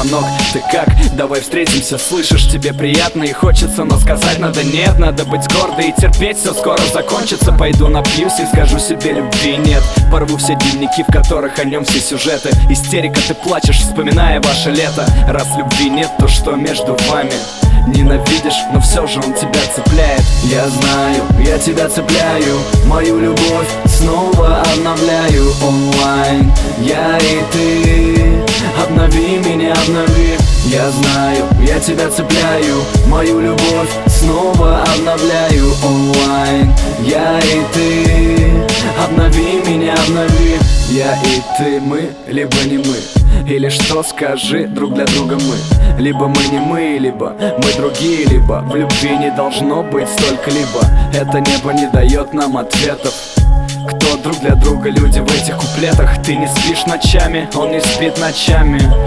звонок. Ты как? Давай встретимся, слышишь, тебе приятно и хочется, но сказать надо нет. Надо быть гордой и терпеть, все скоро закончится. Пойду напьюсь и скажу себе любви нет. Порву все дневники, в которых о нем все сюжеты. Истерика, ты плачешь, вспоминая ваше лето. Раз любви нет, то что между вами? Ненавидишь, но все же он тебя цепляет. Я знаю, я тебя цепляю. Мою любовь снова обновляю онлайн. Я и ты, обнови меня, обнови. Я знаю, я тебя цепляю. Мою любовь снова обновляю онлайн. Я и ты, обнови меня, обнови. Я и ты, мы, либо не мы. Или что, скажи, друг для друга мы. Либо мы не мы, либо мы другие. Либо в любви не должно быть столько-либо. Это небо не дает нам ответов. Кто друг для друга люди в этих куплетах? Ты не спишь ночами, он не спит ночами.